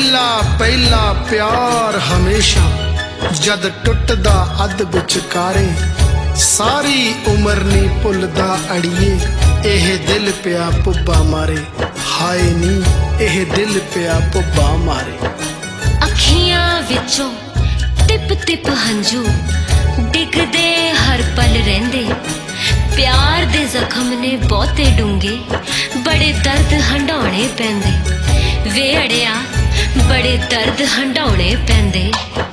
पहला पहला प्यार हमेशा जद टुटदा अध विचकारे सारी उम्र नी भुलदा अड़िए एह दिल पिया पुब्बा मारे हाय नी एह दिल पिया पुब्बा मारे। अखियां विचों टिप टिप हंझू डिगदे हर पल रहिंदे प्यार दे जख्म ने बहुते डूंगे बड़े दर्द हंडाउणे पैंदे वे अड़िया बड़े दर्द हंडाउणे पैंदे।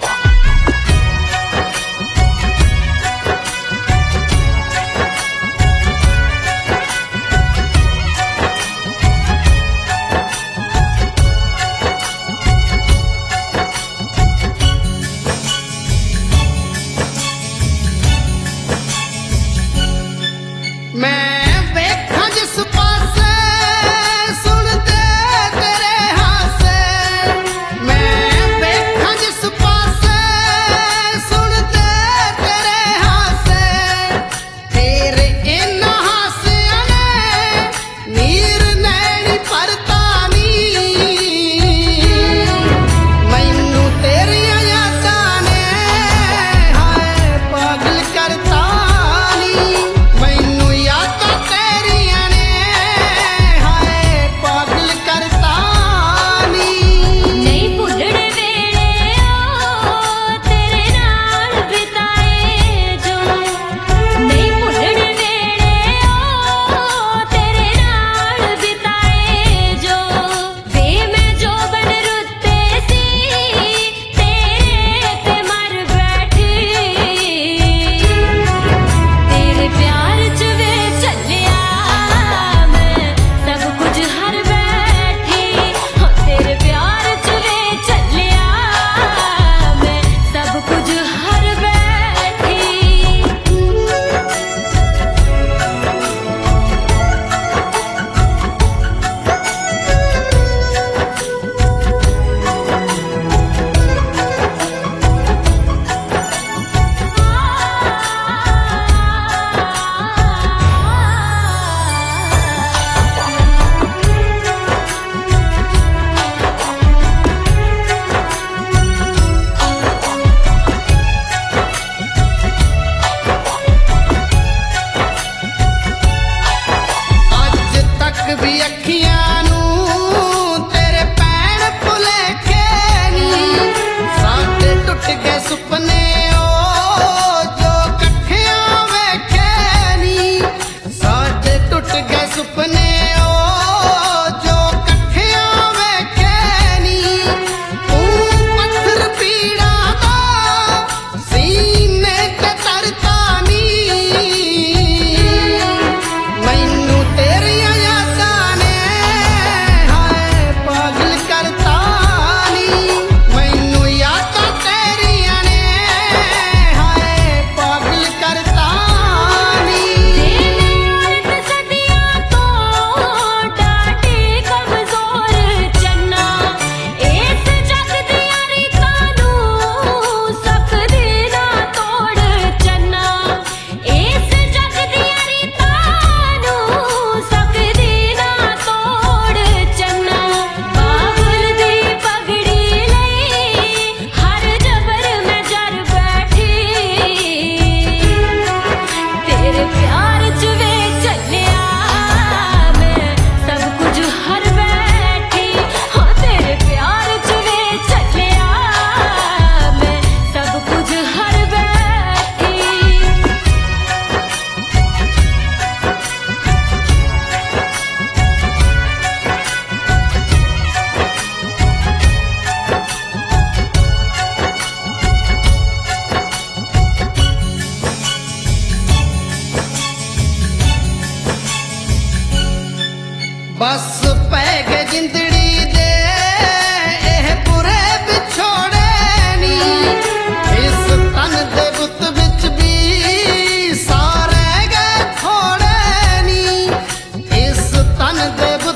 बस पै गए जिंदड़ी दे एह बुरे बिछोड़े नी इस तन दे बुत विच भी सारे गए थोड़े नी इस तन दे